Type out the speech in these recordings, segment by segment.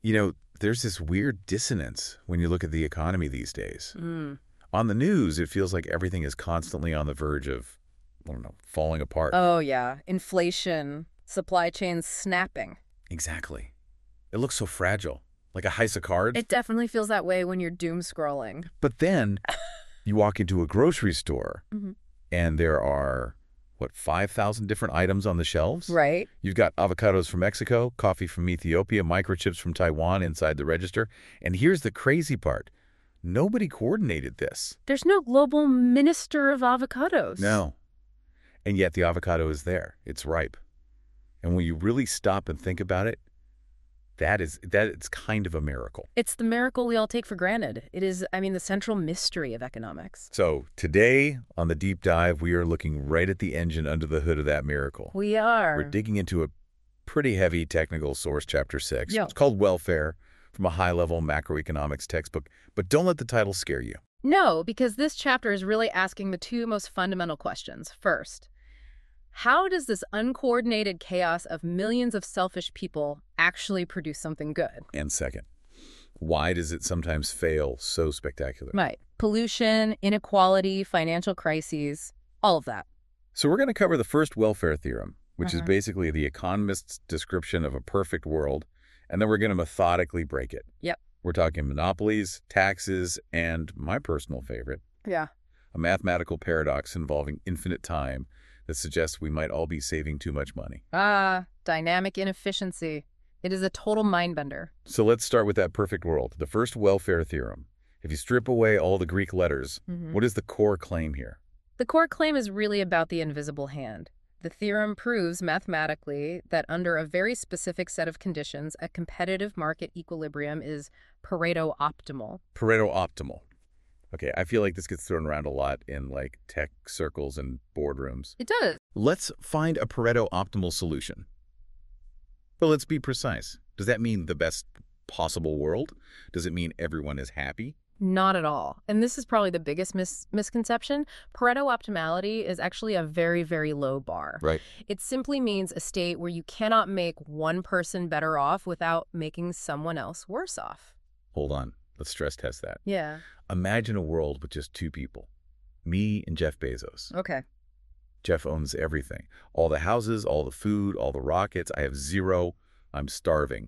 There's this weird dissonance when you look at the economy these days. Mm. On the news, it feels like everything is constantly on the verge of, I don't know, falling apart. Oh, yeah. Inflation, supply chains snapping. Exactly. It looks so fragile, like a house of cards. It definitely feels that way when you're doom scrolling. But then you walk into a grocery store, Mhm. and there are, 5,000 different items on the shelves? Right. You've got avocados from Mexico, coffee from Ethiopia, microchips from Taiwan inside the register. And here's the crazy part. Nobody coordinated this. There's no global minister of avocados. No. And yet the avocado is there. It's ripe. And when you really stop and think about it, it's kind of a miracle. It's the miracle we all take for granted. It is, the central mystery of economics. So today on the deep dive, we are looking right at the engine under the hood of that miracle. We are. We're digging into a pretty heavy technical source, Chapter 6. Yeah. It's called Welfare, from a high-level macroeconomics textbook. But don't let the title scare you. No, because this chapter is really asking the two most fundamental questions. First, how does this uncoordinated chaos of millions of selfish people actually produce something good? And second, why does it sometimes fail so spectacularly? Right. Pollution, inequality, financial crises, all of that. So we're going to cover the first welfare theorem, which is basically the economist's description of a perfect world, and then we're going to methodically break it. Yep. We're talking monopolies, taxes, and my personal favorite, Yeah. a mathematical paradox involving infinite time that suggests we might all be saving too much money. Dynamic inefficiency. It is a total mind-bender. So let's start with that perfect world, the first welfare theorem. If you strip away all the Greek letters, what is the core claim here? The core claim is really about the invisible hand. The theorem proves mathematically that under a very specific set of conditions, a competitive market equilibrium is Pareto optimal. Pareto optimal. Okay, I feel like this gets thrown around a lot in tech circles and boardrooms. It does. Let's find a Pareto optimal solution. But let's be precise. Does that mean the best possible world? Does it mean everyone is happy? Not at all. And this is probably the biggest misconception. Pareto optimality is actually a very, very low bar. Right. It simply means a state where you cannot make one person better off without making someone else worse off. Hold on. Let's stress test that. Yeah. Imagine a world with just two people. Me and Jeff Bezos. Okay. Jeff owns everything. All the houses, all the food, all the rockets. I have zero. I'm starving.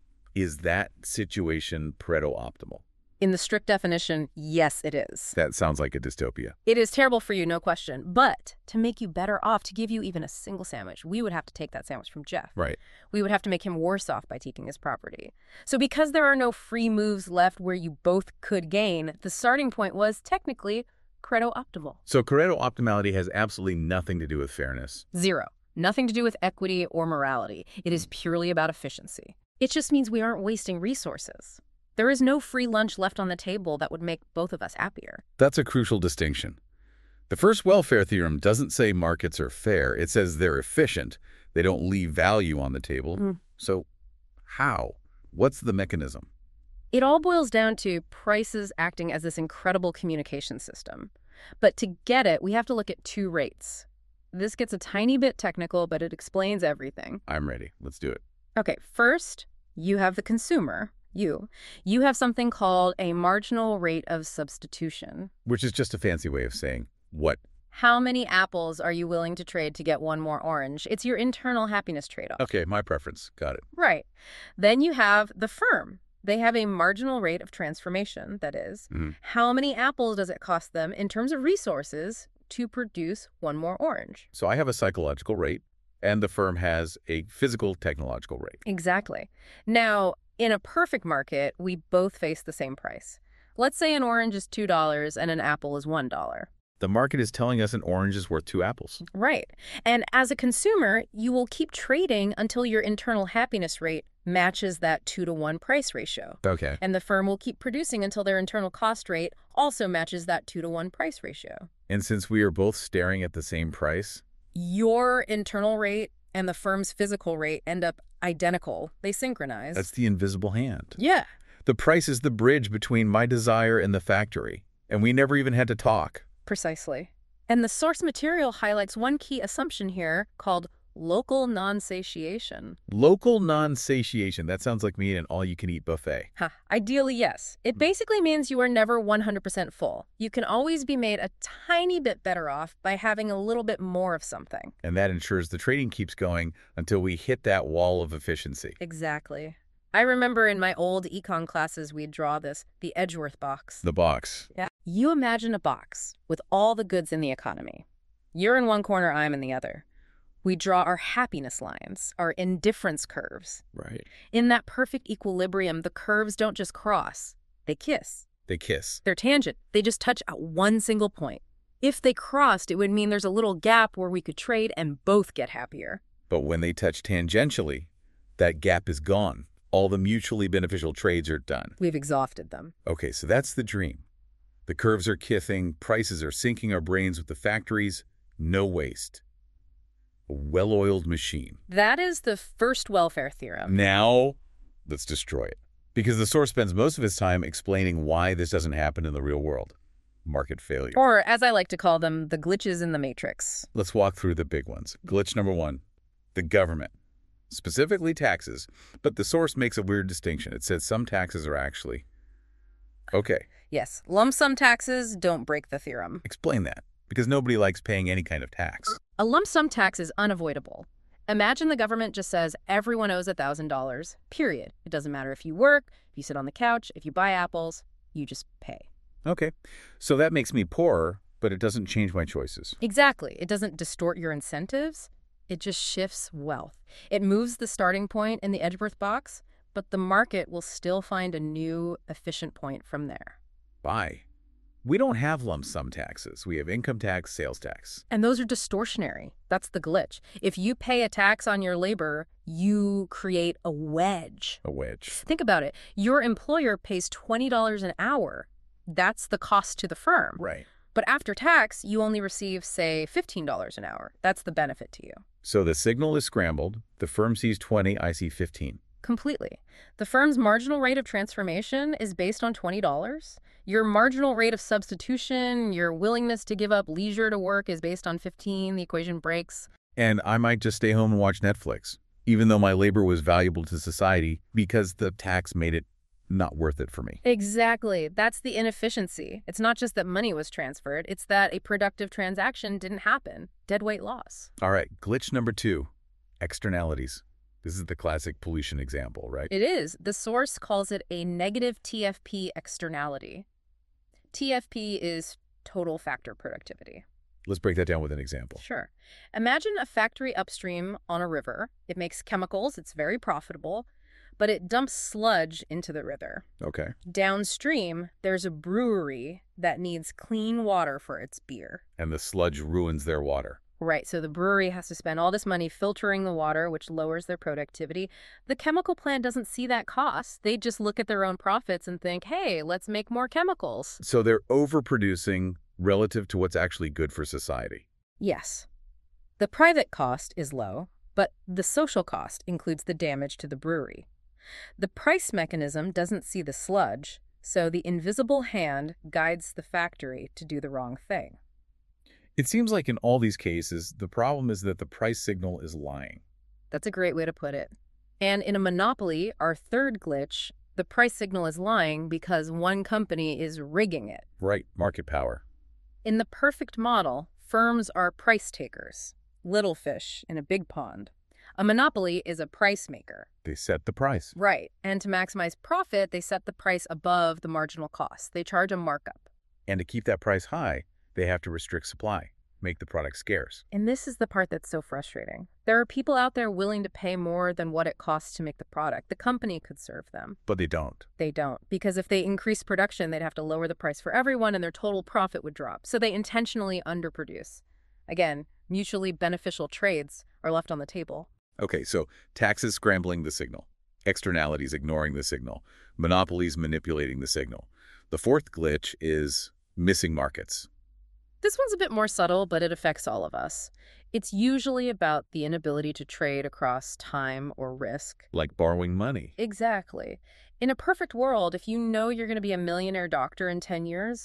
Is that situation Pareto optimal? In the strict definition, yes, it is. That sounds like a dystopia. It is terrible for you, no question. But to make you better off, to give you even a single sandwich, we would have to take that sandwich from Jeff. Right. We would have to make him worse off by taking his property. So because there are no free moves left where you both could gain, the starting point was technically Pareto optimal. So Pareto optimality has absolutely nothing to do with fairness. Zero. Nothing to do with equity or morality. It is purely about efficiency. It just means we aren't wasting resources. There is no free lunch left on the table that would make both of us happier. That's a crucial distinction. The first welfare theorem doesn't say markets are fair. It says they're efficient. They don't leave value on the table. So how? What's the mechanism? It all boils down to prices acting as this incredible communication system. But to get it, we have to look at two rates. This gets a tiny bit technical, but it explains everything. I'm ready. Let's do it. Okay, first, you have the consumer. You have something called a marginal rate of substitution. Which is just a fancy way of saying what? How many apples are you willing to trade to get one more orange? It's your internal happiness trade-off. Okay, my preference. Got it. Right. Then you have the firm. They have a marginal rate of transformation, that is. How many apples does it cost them in terms of resources to produce one more orange? So I have a psychological rate, and the firm has a physical technological rate. Exactly. Now, in a perfect market, we both face the same price. Let's say an orange is $2 and an apple is $1. The market is telling us an orange is worth 2 apples. Right. And as a consumer, you will keep trading until your internal happiness rate matches that 2-to-1 price ratio. Okay. And the firm will keep producing until their internal cost rate also matches that 2-to-1 price ratio. And since we are both staring at the same price, your internal rate and the firm's physical rate end up identical. They synchronize. that's the invisible hand. Yeah. The price is the bridge between my desire and the factory, and we never even had to talk. Precisely. And the source material highlights one key assumption here called Local non-satiation. Local non-satiation. That sounds like me in an all-you-can-eat buffet. Ideally, yes. It basically means you are never 100% full. You can always be made a tiny bit better off by having a little bit more of something. And that ensures the trading keeps going until we hit that wall of efficiency. Exactly. I remember in my old econ classes we'd draw the Edgeworth box. The box. Yeah. You imagine a box with all the goods in the economy. You're in one corner, I'm in the other. We draw our happiness lines, our indifference curves. Right. In that perfect equilibrium, the curves don't just cross, they kiss. They kiss. They're tangent. They just touch at one single point. If they crossed, it would mean there's a little gap where we could trade and both get happier. But when they touch tangentially, that gap is gone. All the mutually beneficial trades are done. We've exhausted them. Okay, so that's the dream. The curves are kissing, prices are syncing our brains with the factories, no waste. A well-oiled machine. That is the first welfare theorem. Now, let's destroy it. Because the source spends most of his time explaining why this doesn't happen in the real world. Market failure. Or, as I like to call them, the glitches in the matrix. Let's walk through the big ones. Glitch number 1, the government. Specifically taxes, but the source makes a weird distinction. It says some taxes are actually... Okay. Yes, lump sum taxes don't break the theorem. Explain that, because nobody likes paying any kind of tax. A lump sum tax is unavoidable. Imagine the government just says everyone owes $1,000, period. It doesn't matter if you work, if you sit on the couch, if you buy apples, you just pay. Okay, so that makes me poorer, but it doesn't change my choices. Exactly. It doesn't distort your incentives. It just shifts wealth. It moves the starting point in the Edgeworth box, but the market will still find a new, efficient point from there. Buy. We don't have lump sum taxes. We have income tax, sales tax. And those are distortionary. That's the glitch. If you pay a tax on your labor, you create a wedge. A wedge. Think about it. Your employer pays $20 an hour. That's the cost to the firm. Right. But after tax, you only receive, say, $15 an hour. That's the benefit to you. So the signal is scrambled. The firm sees 20, I see 15. Completely. The firm's marginal rate of transformation is based on $20. Your marginal rate of substitution, your willingness to give up leisure to work is based on 15. The equation breaks. And I might just stay home and watch Netflix, even though my labor was valuable to society because the tax made it not worth it for me. Exactly. That's the inefficiency. It's not just that money was transferred. It's that a productive transaction didn't happen. Deadweight loss. All right, glitch number 2, externalities. This is the classic pollution example, right? It is. The source calls it a negative TFP externality. TFP is total factor productivity. Let's break that down with an example. Sure. Imagine a factory upstream on a river. It makes chemicals. It's very profitable. But it dumps sludge into the river. Okay. Downstream, there's a brewery that needs clean water for its beer. And the sludge ruins their water. Right, so the brewery has to spend all this money filtering the water, which lowers their productivity. The chemical plant doesn't see that cost. They just look at their own profits and think, hey, let's make more chemicals. So they're overproducing relative to what's actually good for society. Yes. The private cost is low, but the social cost includes the damage to the brewery. The price mechanism doesn't see the sludge, so the invisible hand guides the factory to do the wrong thing. It seems like in all these cases, the problem is that the price signal is lying. That's a great way to put it. And in a monopoly, our third glitch, the price signal is lying because one company is rigging it. Right, market power. In the perfect model, firms are price takers, little fish in a big pond. A monopoly is a price maker. They set the price. Right. And to maximize profit, they set the price above the marginal cost. They charge a markup. And to keep that price high, they have to restrict supply, make the product scarce. And this is the part that's so frustrating. There are people out there willing to pay more than what it costs to make the product. The company could serve them. But they don't. They don't. Because if they increase production, they'd have to lower the price for everyone and their total profit would drop. So they intentionally underproduce. Again, mutually beneficial trades are left on the table. Okay, so taxes scrambling the signal, externalities ignoring the signal, monopolies manipulating the signal. The fourth glitch is missing markets. This one's a bit more subtle, but it affects all of us. It's usually about the inability to trade across time or risk. Like borrowing money. Exactly. In a perfect world, if you know you're going to be a millionaire doctor in 10 years,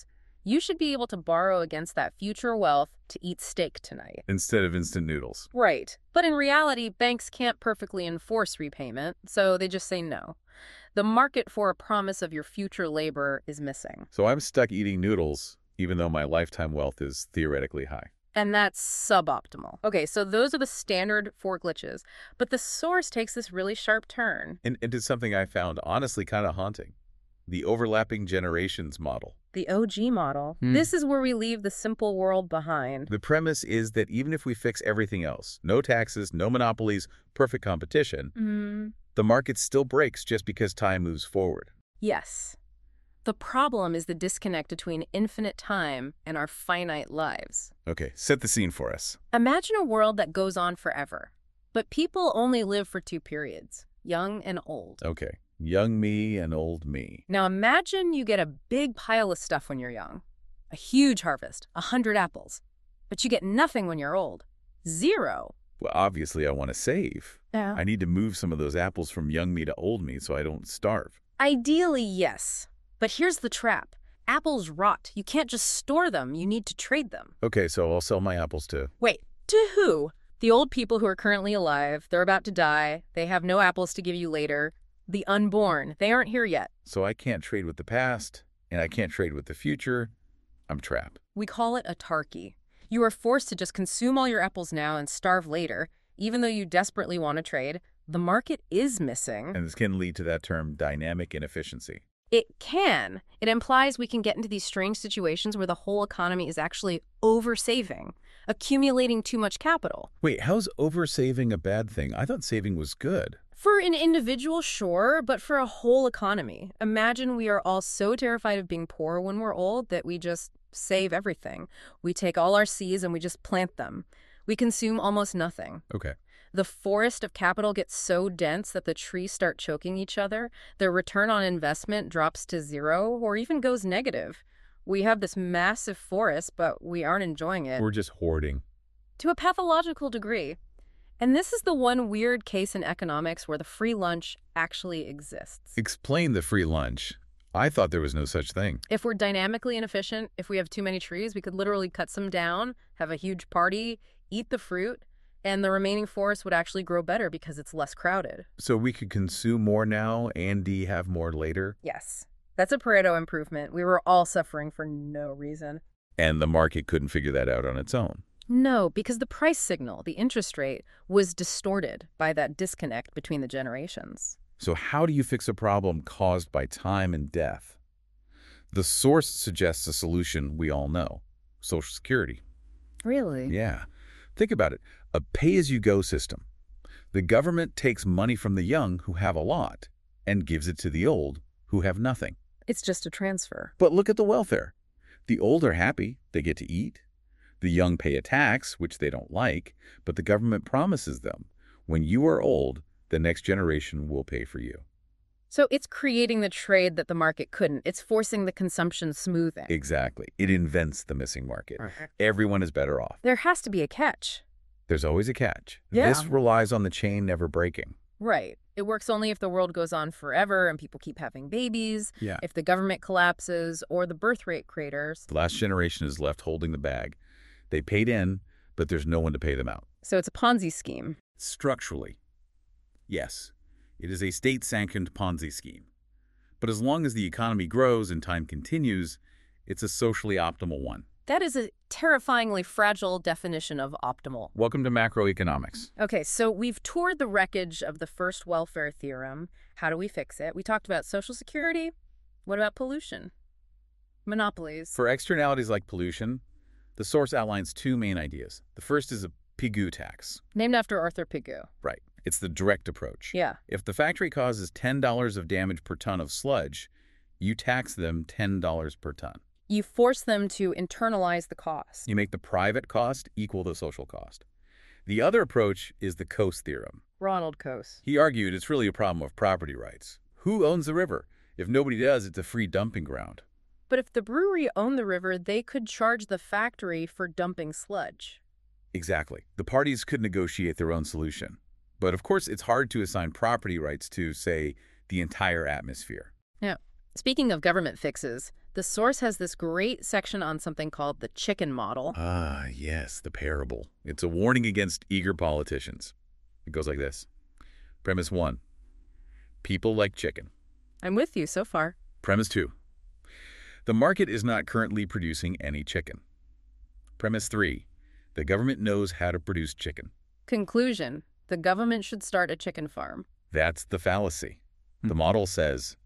You should be able to borrow against that future wealth to eat steak tonight. Instead of instant noodles. Right. But in reality, banks can't perfectly enforce repayment, so they just say no. The market for a promise of your future labor is missing. So I'm stuck eating noodles, even though my lifetime wealth is theoretically high. And that's suboptimal. Okay, so those are the standard 4 glitches. But the source takes this really sharp turn. And into something I found honestly kind of haunting. The overlapping generations model. The OG model. This is where we leave the simple world behind. The premise is that even if we fix everything else, no taxes, no monopolies, perfect competition, the market still breaks just because time moves forward. Yes. The problem is the disconnect between infinite time and our finite lives. Okay, set the scene for us. Imagine a world that goes on forever, but people only live for 2 periods, young and old. Okay, young me and old me. Now imagine you get a big pile of stuff when you're young. A huge harvest, 100 apples. But you get nothing when you're old. 0. Well, obviously I want to save. Yeah. I need to move some of those apples from young me to old me so I don't starve. Ideally, yes. But here's the trap. Apples rot. You can't just store them. You need to trade them. Okay, so I'll sell my apples to... Wait, to who? The old people who are currently alive. They're about to die. They have no apples to give you later. The unborn. They aren't here yet. So I can't trade with the past, and I can't trade with the future. I'm trapped. We call it autarky. You are forced to just consume all your apples now and starve later, even though you desperately want to trade. The market is missing. And this can lead to that term dynamic inefficiency. It can. It implies we can get into these strange situations where the whole economy is actually oversaving, accumulating too much capital. Wait, how's oversaving a bad thing? I thought saving was good. For an individual, sure, but for a whole economy. Imagine we are all so terrified of being poor when we're old that we just save everything. We take all our seeds and we just plant them. We consume almost nothing. Okay. The forest of capital gets so dense that the trees start choking each other. Their return on investment drops to 0 or even goes negative. We have this massive forest, but we aren't enjoying it. We're just hoarding. To a pathological degree. And this is the one weird case in economics where the free lunch actually exists. Explain the free lunch. I thought there was no such thing. If we're dynamically inefficient, if we have too many trees, we could literally cut some down, have a huge party, eat the fruit, and the remaining forest would actually grow better because it's less crowded. So we could consume more now and have more later? Yes. That's a Pareto improvement. We were all suffering for no reason. And the market couldn't figure that out on its own. No, because the price signal, the interest rate, was distorted by that disconnect between the generations. So how do you fix a problem caused by time and death? The source suggests a solution we all know. Social Security. Really? Yeah. Think about it. A pay-as-you-go system. The government takes money from the young who have a lot and gives it to the old who have nothing. It's just a transfer. But look at the welfare. The old are happy. They get to eat. The young pay a tax, which they don't like, but the government promises them, when you are old, the next generation will pay for you. So it's creating the trade that the market couldn't. It's forcing the consumption smoothing. Exactly. It invents the missing market. Everyone is better off. There has to be a catch. There's always a catch. Yeah. This relies on the chain never breaking. Right. It works only if the world goes on forever and people keep having babies, Yeah. if the government collapses, or the birth rate craters. The last generation is left holding the bag. They paid in, but there's no one to pay them out. So it's a Ponzi scheme. Structurally, yes, it is a state-sanctioned Ponzi scheme. But as long as the economy grows and time continues, it's a socially optimal one. That is a terrifyingly fragile definition of optimal. Welcome to macroeconomics. Okay, so we've toured the wreckage of the first welfare theorem. How do we fix it? We talked about Social Security. What about pollution? Monopolies. For externalities like pollution, the source outlines 2 main ideas. The first is a Pigou tax. Named after Arthur Pigou. Right. It's the direct approach. Yeah. If the factory causes $10 of damage per ton of sludge, you tax them $10 per ton. You force them to internalize the cost. You make the private cost equal the social cost. The other approach is the Coase theorem. Ronald Coase. He argued it's really a problem of property rights. Who owns the river? If nobody does, it's a free dumping ground. But if the brewery owned the river, they could charge the factory for dumping sludge. Exactly. The parties could negotiate their own solution. But of course, it's hard to assign property rights to, say, the entire atmosphere. Yeah. Speaking of government fixes, the source has this great section on something called the chicken model. Ah, yes, the parable. It's a warning against eager politicians. It goes like this. Premise 1. People like chicken. I'm with you so far. Premise 2. The market is not currently producing any chicken. Premise 3. The government knows how to produce chicken. Conclusion. The government should start a chicken farm. That's the fallacy. The model says,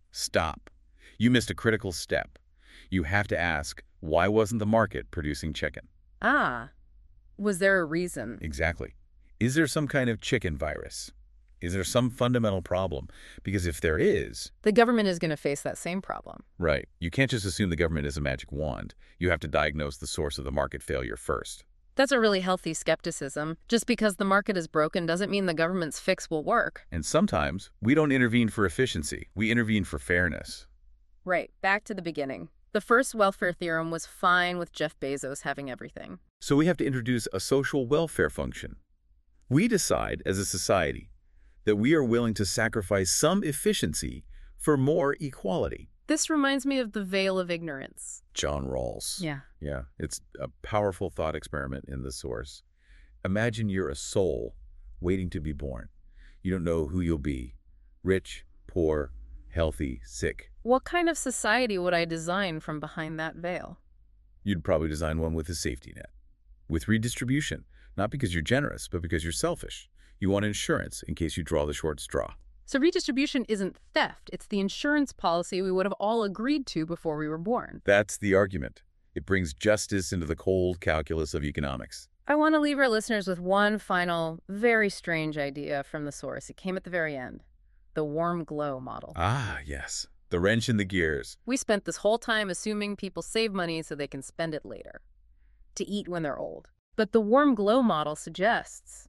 stop. You missed a critical step. You have to ask, why wasn't the market producing chicken? Ah, was there a reason? Exactly. Is there some kind of chicken virus? Is there some fundamental problem? Because if there is... The government is going to face that same problem. Right. You can't just assume the government is a magic wand. You have to diagnose the source of the market failure first. That's a really healthy skepticism. Just because the market is broken doesn't mean the government's fix will work. And sometimes, we don't intervene for efficiency. We intervene for fairness. Right, back to the beginning. The first welfare theorem was fine with Jeff Bezos having everything. So we have to introduce a social welfare function. We decide, as a society, that we are willing to sacrifice some efficiency for more equality. This reminds me of the veil of ignorance. John Rawls. Yeah. Yeah, it's a powerful thought experiment in the source. Imagine you're a soul waiting to be born. You don't know who you'll be. Rich, poor, healthy, sick. What kind of society would I design from behind that veil? You'd probably design one with a safety net. With redistribution, not because you're generous, but because you're selfish. You want insurance in case you draw the short straw. So redistribution isn't theft. It's the insurance policy we would have all agreed to before we were born. That's the argument. It brings justice into the cold calculus of economics. I want to leave our listeners with one final, very strange idea from the source. It came at the very end. The warm glow model. Ah, yes. The wrench in the gears. We spent this whole time assuming people save money so they can spend it later, to eat when they're old. But the warm glow model suggests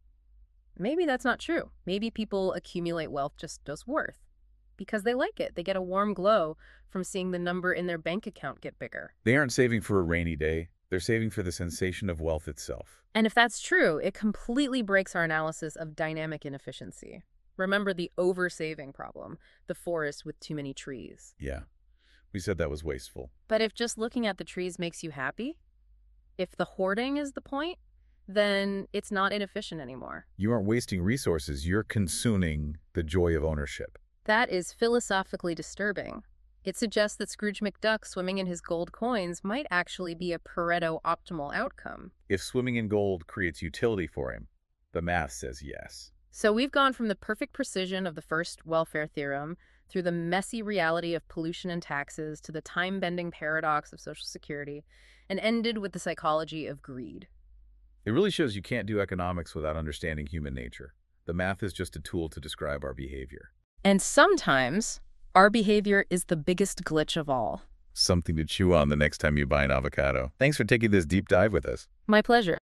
maybe that's not true. Maybe people accumulate wealth just as worth because they like it. They get a warm glow from seeing the number in their bank account get bigger. They aren't saving for a rainy day. They're saving for the sensation of wealth itself. And if that's true, it completely breaks our analysis of dynamic inefficiency. Remember the over-saving problem, the forest with too many trees. Yeah, we said that was wasteful. But if just looking at the trees makes you happy, if the hoarding is the point, then it's not inefficient anymore. You aren't wasting resources. You're consuming the joy of ownership. That is philosophically disturbing. It suggests that Scrooge McDuck swimming in his gold coins might actually be a Pareto optimal outcome. If swimming in gold creates utility for him, the math says yes. So we've gone from the perfect precision of the first welfare theorem through the messy reality of pollution and taxes to the time-bending paradox of Social Security and ended with the psychology of greed. It really shows you can't do economics without understanding human nature. The math is just a tool to describe our behavior. And sometimes our behavior is the biggest glitch of all. Something to chew on the next time you buy an avocado. Thanks for taking this deep dive with us. My pleasure.